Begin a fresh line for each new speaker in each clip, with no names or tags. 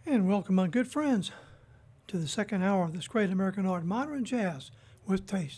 And welcome, my good friends, to the second hour of this great American art, modern jazz with taste.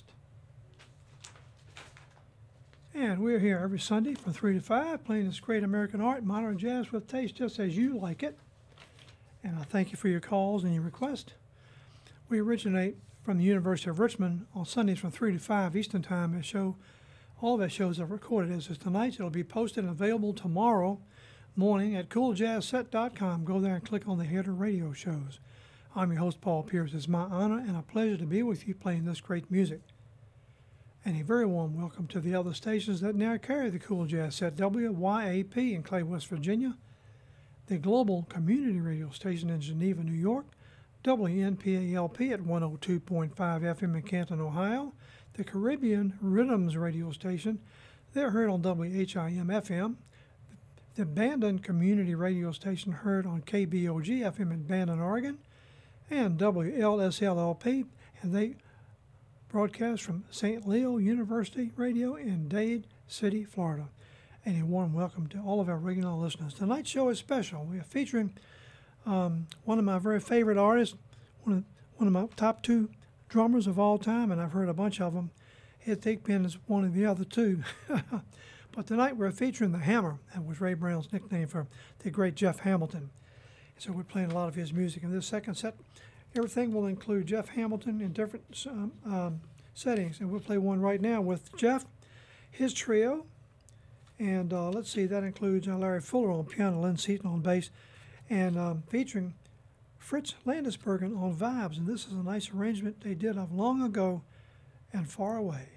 And we're here every Sunday from 3 to 5 playing this great American art, modern jazz with taste, just as you like it. And I thank you for your calls and your requests. We originate from the University of Richmond on Sundays from 3 to 5 Eastern Time. All of our shows are recorded as is tonight's. It'll be posted and available tomorrow morning at cooljazzset.com. Go there and click on the header radio shows. I'm your host, Paul Pierce. It's my honor and a pleasure to be with you playing this great music. And a very warm welcome to the other stations that now carry the Cool Jazz Set, WYAP in Clay, West Virginia, the Global Community Radio Station in Geneva, New York, WNPALP at 102.5 FM in Canton, Ohio, the Caribbean Rhythms Radio Station. They're heard on WHIM FM, the Bandon Community Radio Station heard on KBOG FM in Bandon, Oregon, and WLSLLP, and they broadcast from St. Leo University Radio in Dade City, Florida. And a warm welcome to all of our regular listeners. Tonight's show is special. We are featuring one of my very favorite artists, one of my top two drummers of all time, and I've heard a bunch of them. Ed Thigpen is one of the other two. But tonight we're featuring the Hammer. That was Ray Brown's nickname for the great Jeff Hamilton. So we're playing a lot of his music. In this second set, everything will include Jeff Hamilton in different settings. And we'll play one right now with Jeff, his trio. And let's see, that includes Larry Fuller on piano, Lynn Seaton on bass, and featuring Fritz Landesbergen on vibes. And this is a nice arrangement they did of Long Ago and Far Away.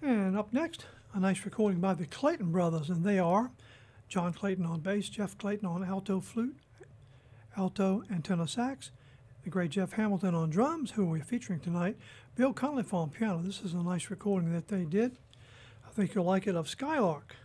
And up next, a nice recording by the Clayton Brothers, and they are John Clayton on bass, Jeff Clayton on alto flute, alto and tenor sax, the great Jeff Hamilton on drums, who we're featuring tonight, Bill Cunliffe on piano. This is a nice recording that they did. I think you'll like it, of Skylark.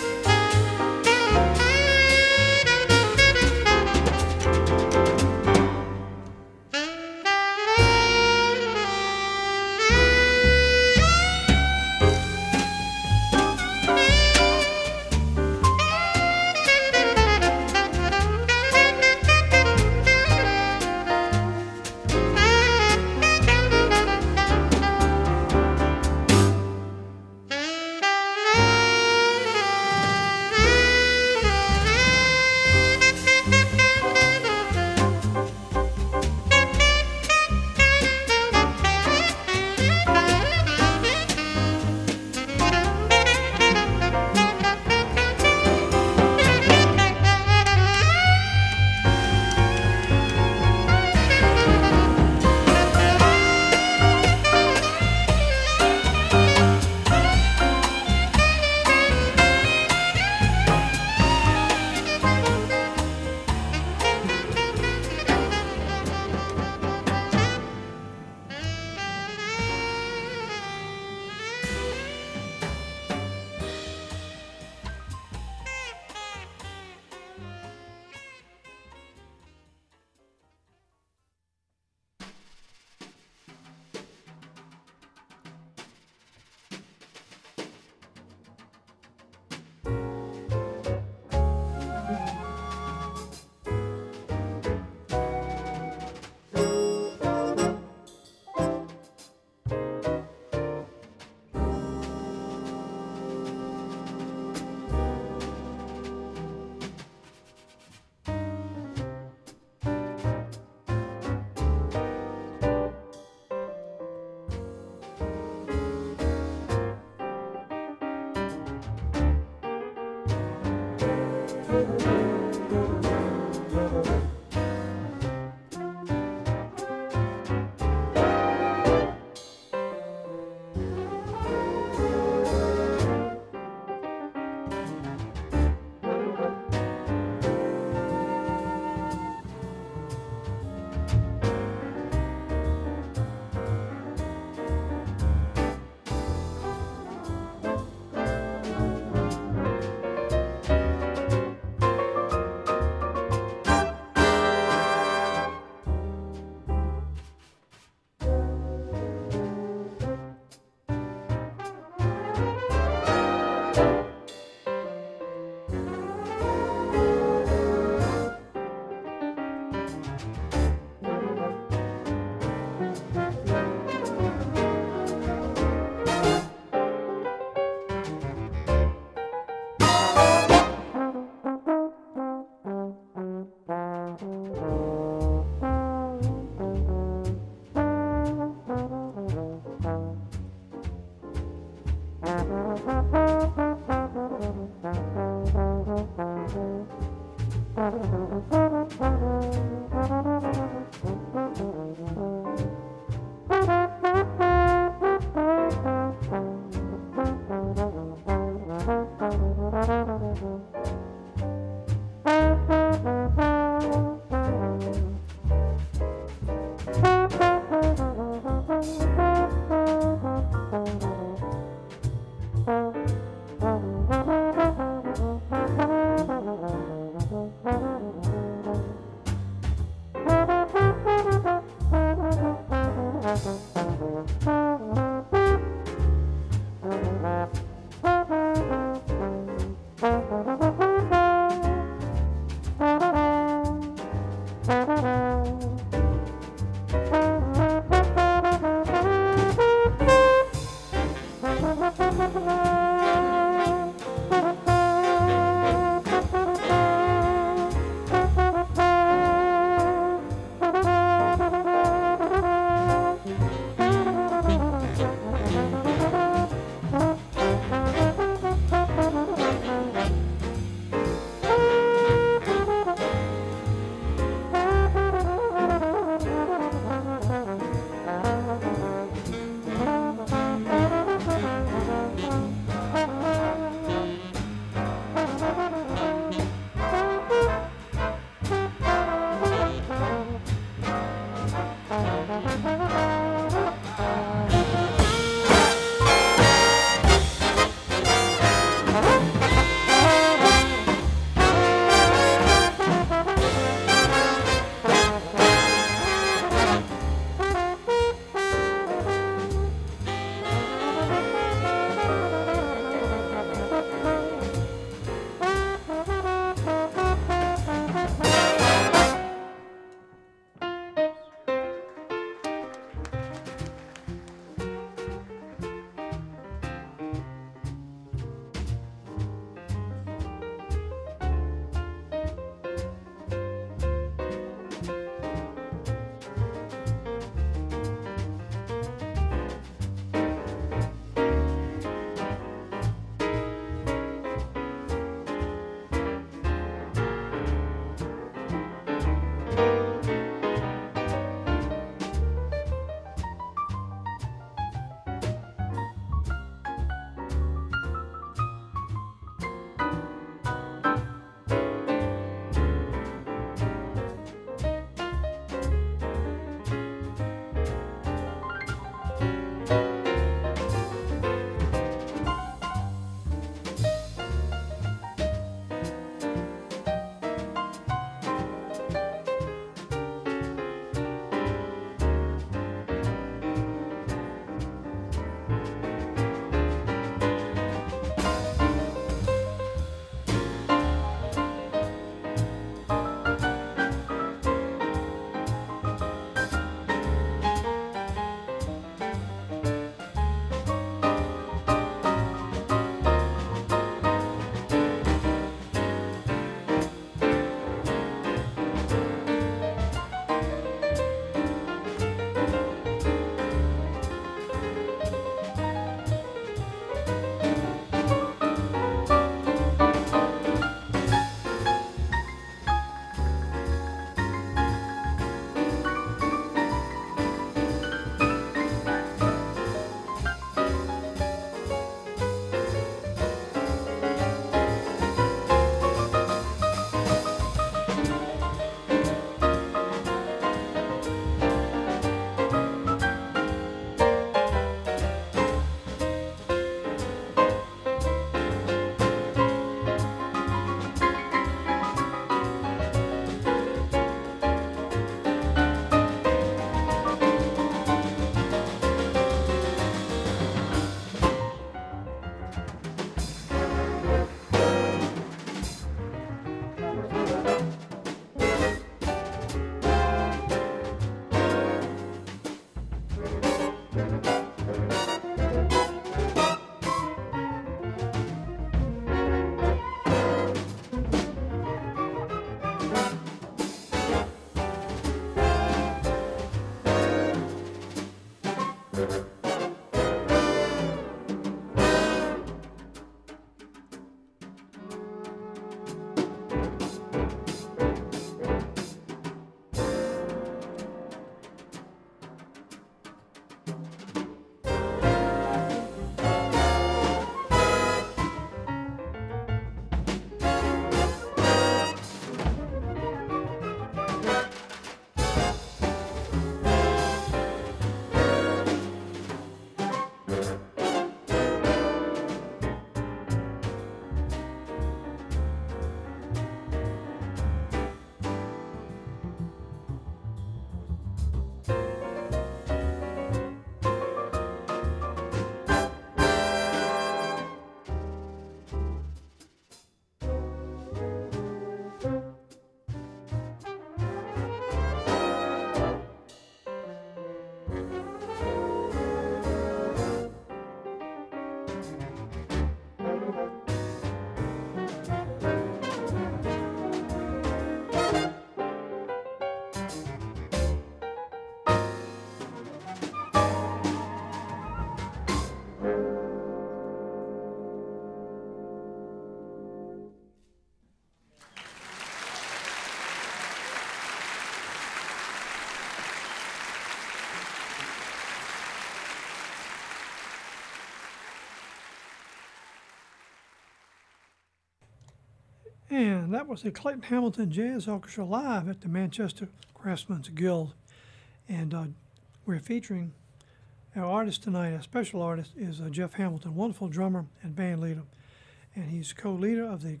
And that was the Clayton Hamilton Jazz Orchestra live at the Manchester Craftsmen's Guild. And we're featuring our artist tonight. Our special artist is Jeff Hamilton, wonderful drummer and band leader. And he's co-leader of the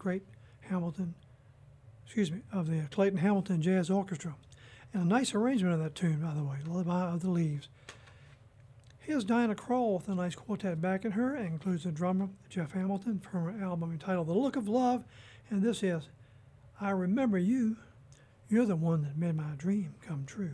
of the Clayton Hamilton Jazz Orchestra. And a nice arrangement of that tune, by the way, Lullaby of the Leaves. Here's Diana Krall with a nice quartet backing her, and includes the drummer, Jeff Hamilton, from her album entitled The Look of Love. And this is I Remember You. You're the one that made my dream come true.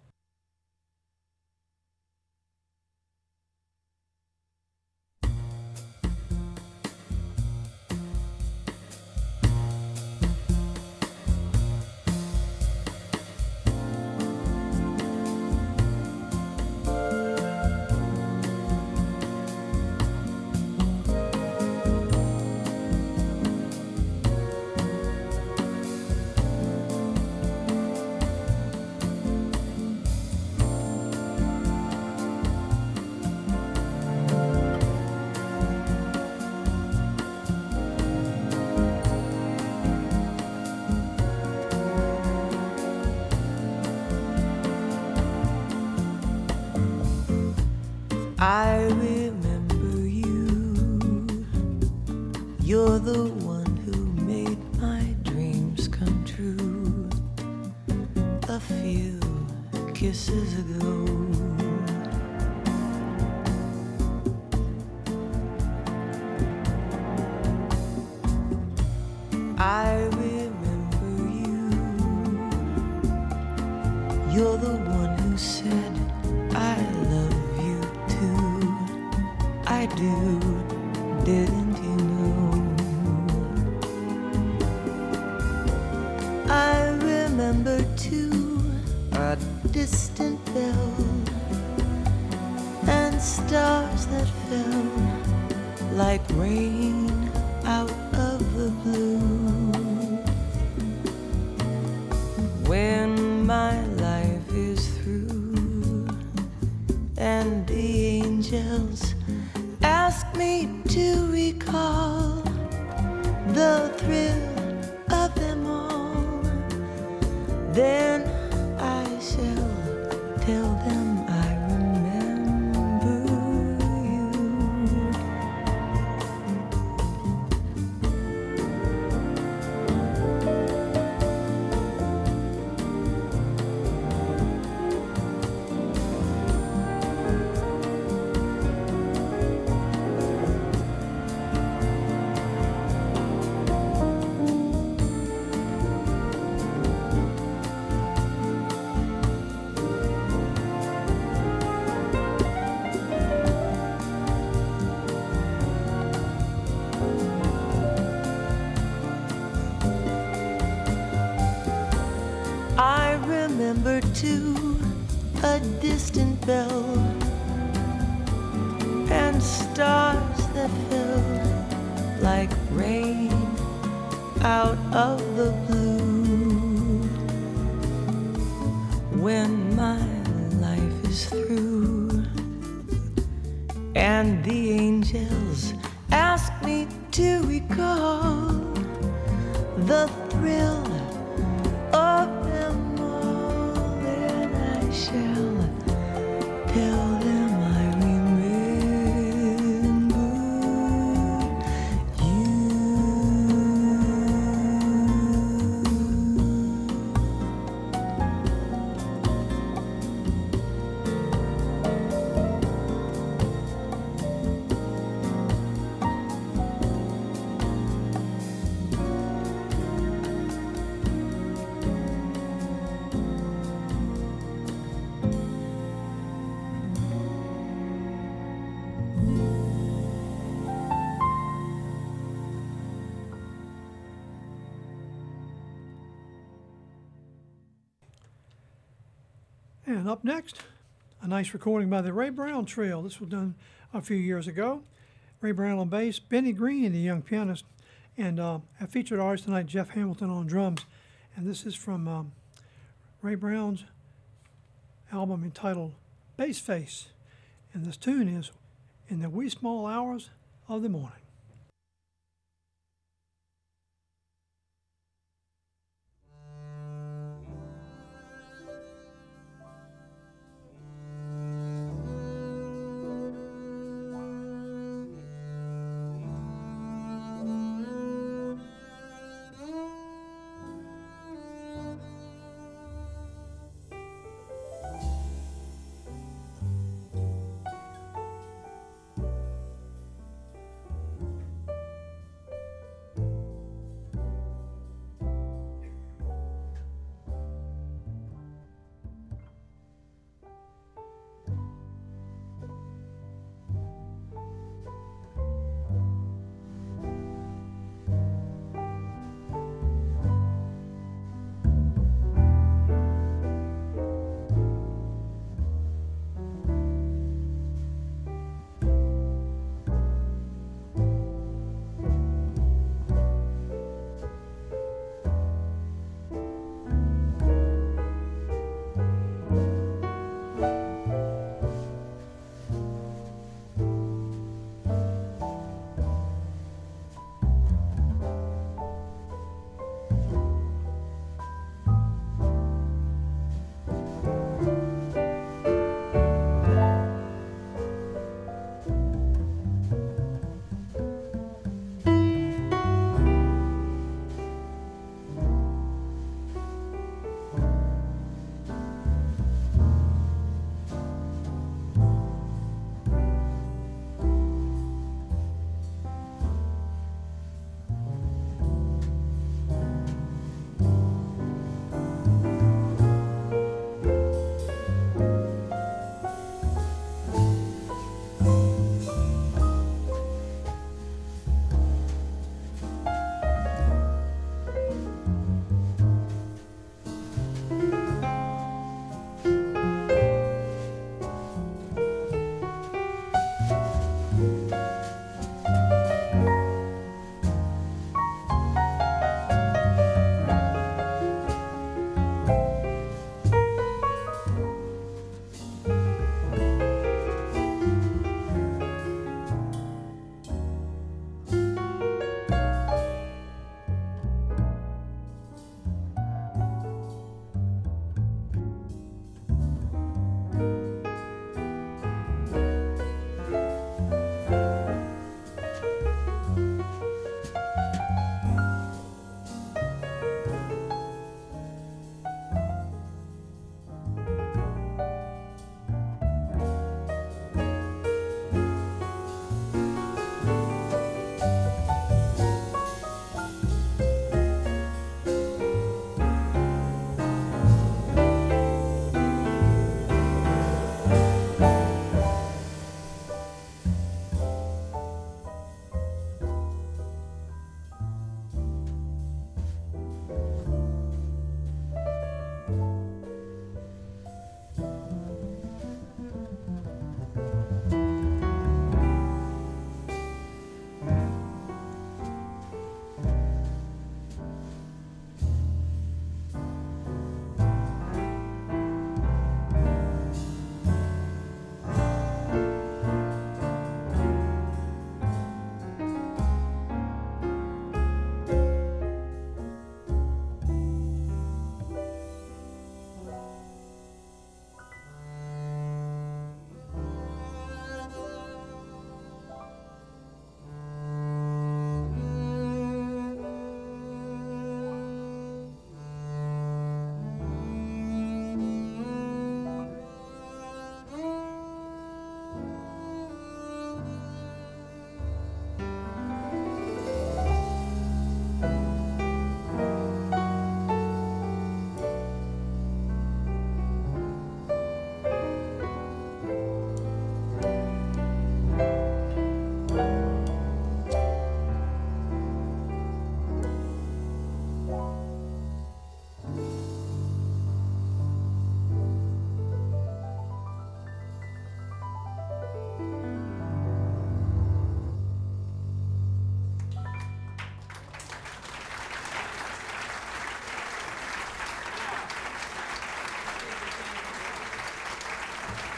I remember you. You're the one who made my dreams come true. A few kisses ago, I remember you. You're the one who said I love you too. I do, didn't you know? I remember too a distant bell and stars that fell like rain out of the blue. When my life is through and the angels ask me to recall the thrill of them all, then I shall tell them I remember you. I remember too a distant bell and stars that fell like rain out of the blue. When my life is through and the angels ask me to recall the thrill of them all, then I shall tell them I remember you.
And up next, a nice recording by the Ray Brown Trio. This was done a few years ago. Ray Brown on bass, Benny Green, the young pianist, and our featured artist tonight, Jeff Hamilton on drums. And this is from Ray Brown's album entitled Bass Face. And this tune is In the Wee Small Hours of the Morning.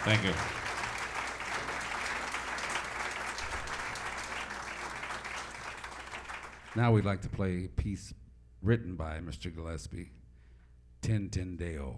Thank you. Now we'd like to play a piece written by Mr. Gillespie, Tintendale.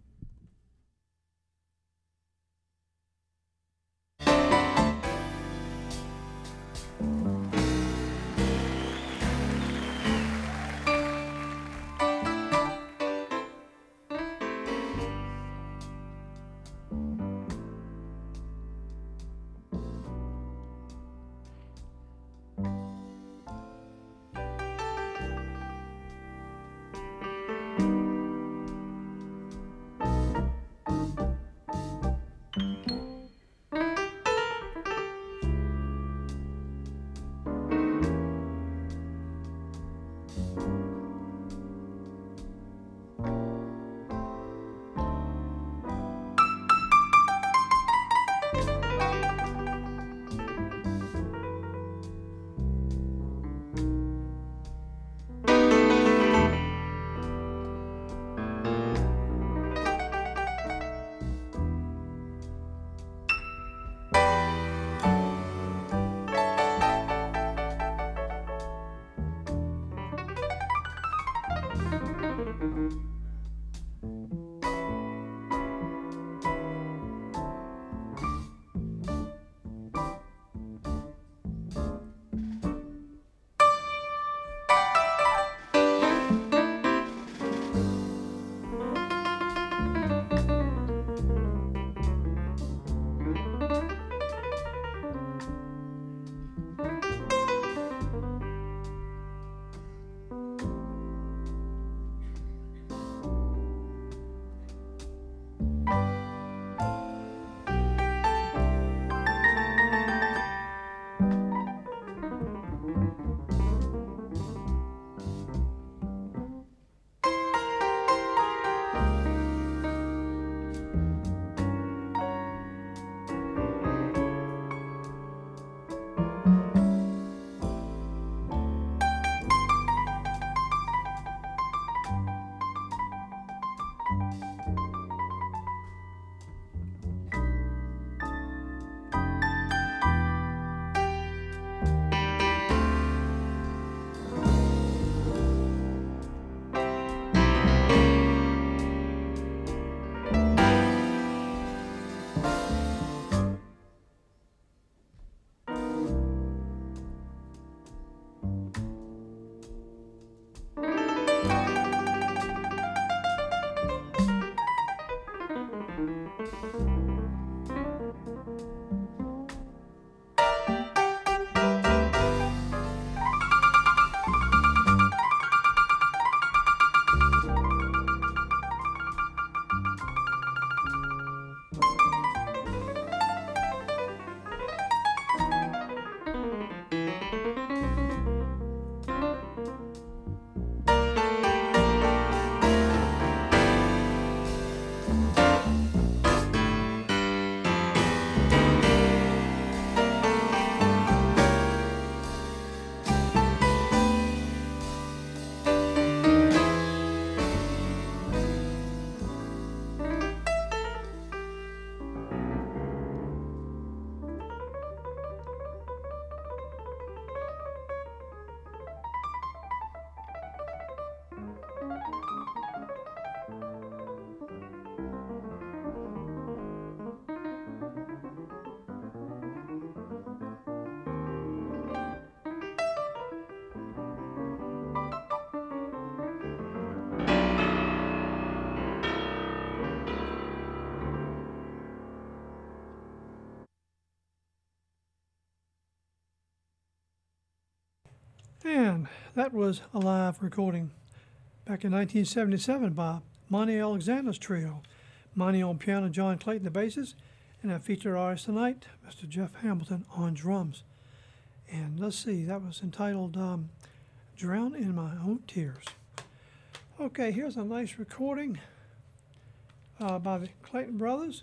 And that was a live recording back in 1977 by Monty Alexander's trio. Monty on piano, John Clayton the basses, and our featured artist tonight, Mr. Jeff Hamilton on drums. And let's see, that was entitled Drown in My Own Tears. Okay, here's a nice recording by the Clayton Brothers,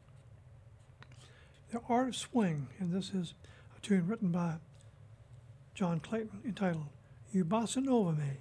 The Art of Swing, and this is a tune written by John Clayton entitled You Bossin' Over Me.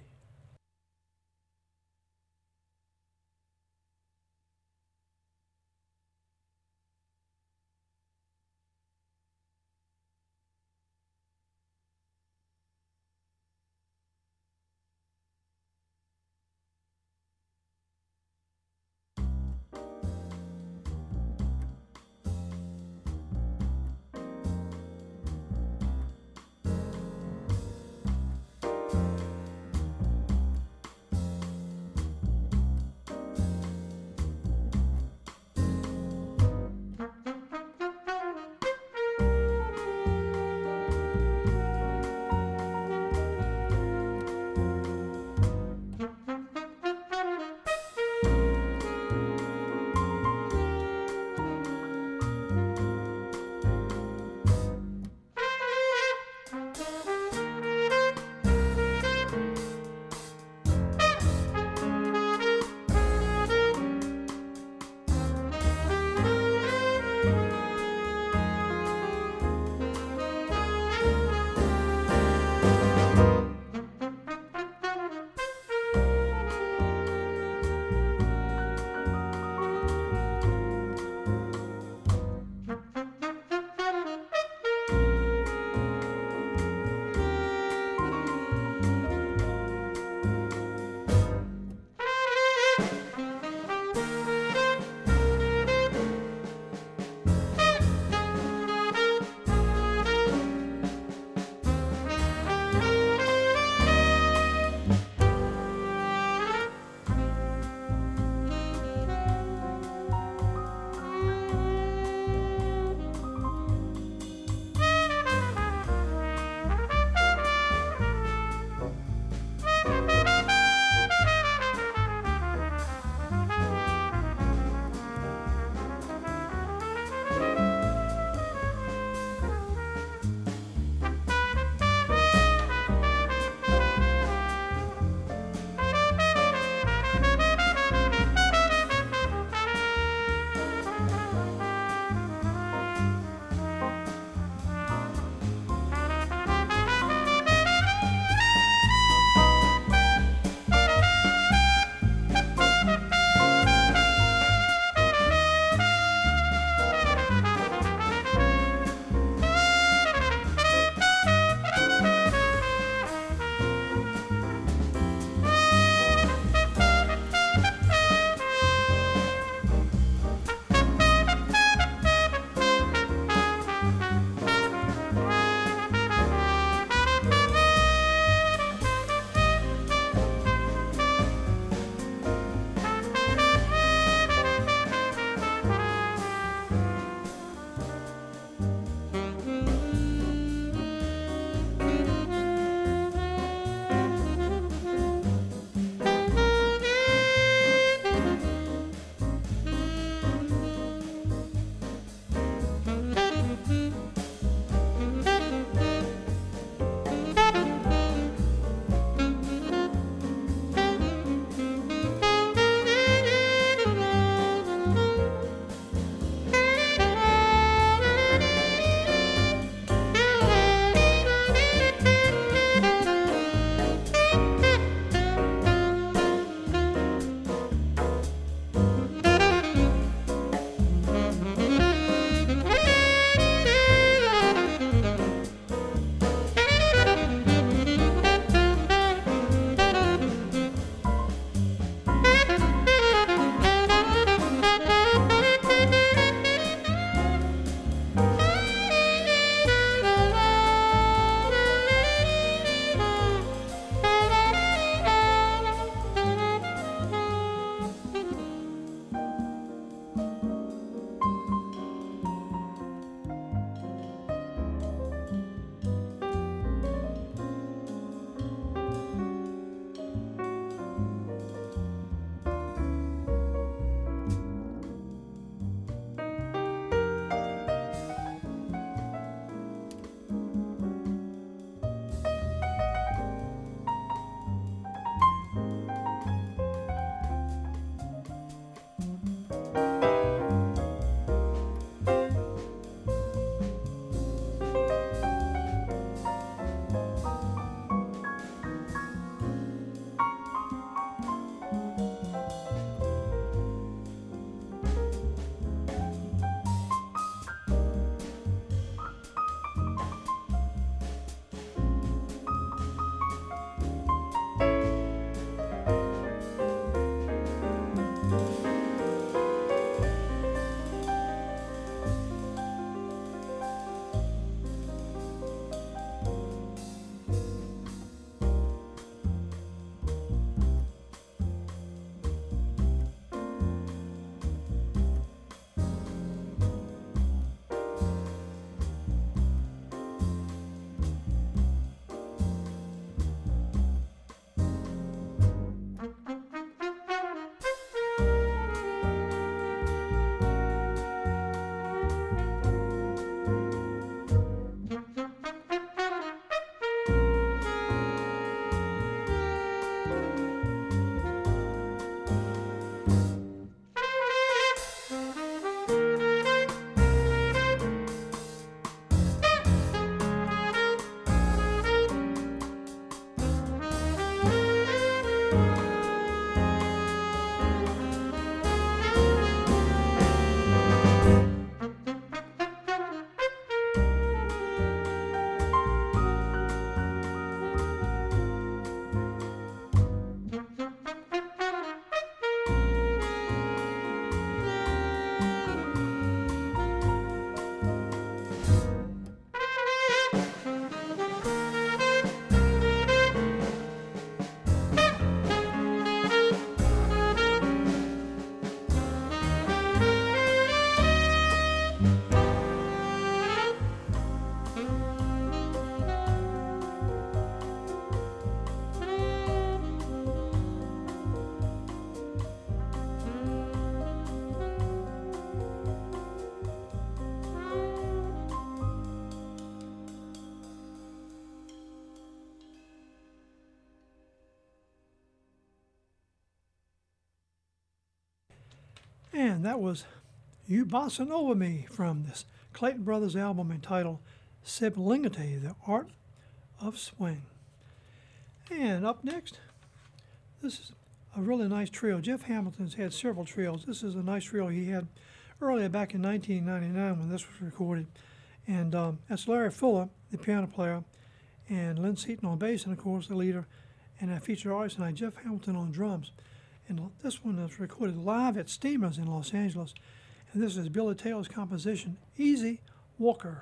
And that was You Bossa Nova Me from this Clayton Brothers album entitled Sublingate, The Art of Swing. And up next, this is a really nice trio. Jeff Hamilton's had several trios. This is a nice trio he had earlier back in 1999 when this was recorded. And that's Larry Fuller, the piano player, and Lynn Seaton on bass, and of course the leader. And our featured artist tonight, Jeff Hamilton on drums. And this one is recorded live at Steamers in Los Angeles. And this is Billy Taylor's composition, Easy Walker.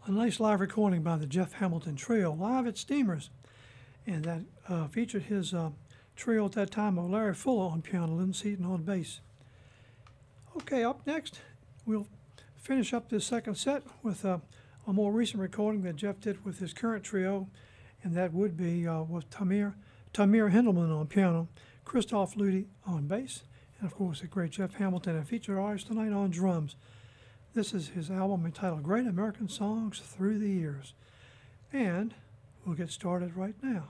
a nice live recording by the Jeff Hamilton Trio, live at Steamers. And that featured his trio at that time of Larry Fuller on piano, Lynn Seaton on bass. Okay, up next, we'll finish up this second set with a more recent recording that Jeff did with his current trio, and that would be with Tamir Hendelman on piano, Christoph Ludi on bass, and of course the great Jeff Hamilton, and featured artist tonight on drums. This is his album entitled Great American Songs Through the Years. And we'll get started right now.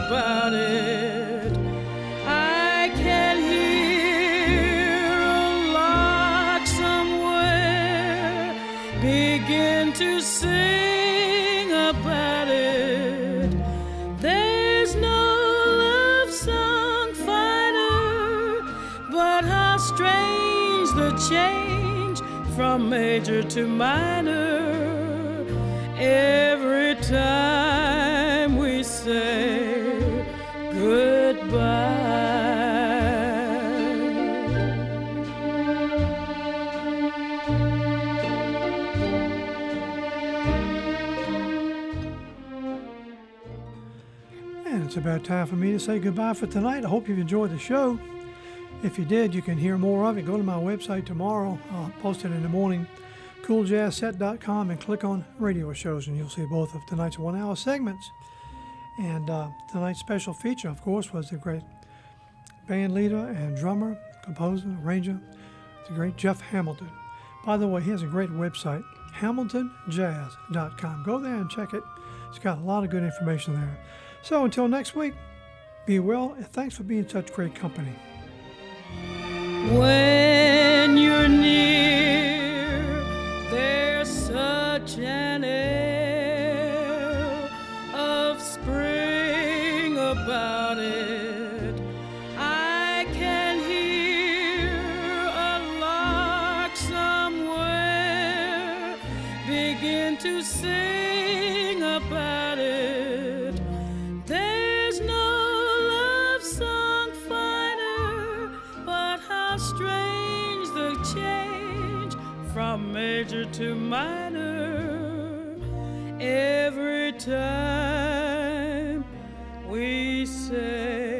about it. I can hear a lark somewhere begin to sing about it. There's no love song finer, but how strange the change from major to minor every time we say goodbye.
And it's about time for me to say goodbye for tonight. I hope you've enjoyed the show. If you did, you can hear more of it. Go to my website tomorrow. I'll post it in the morning, cooljazzset.com, and click on radio shows, and you'll see both of tonight's 1 hour segments. And tonight's special feature, of course, was the great band leader and drummer, composer, arranger, the great Jeff Hamilton. By the way, he has a great website, hamiltonjazz.com. Go there and check it. It's got a lot of good information there. So until next week, be well, and thanks for being such great company.
When you're near, there's such an air of spring about it. I can hear a lark somewhere begin to sing about it. There's no love song finer, but how strange the change from major to minor every time we say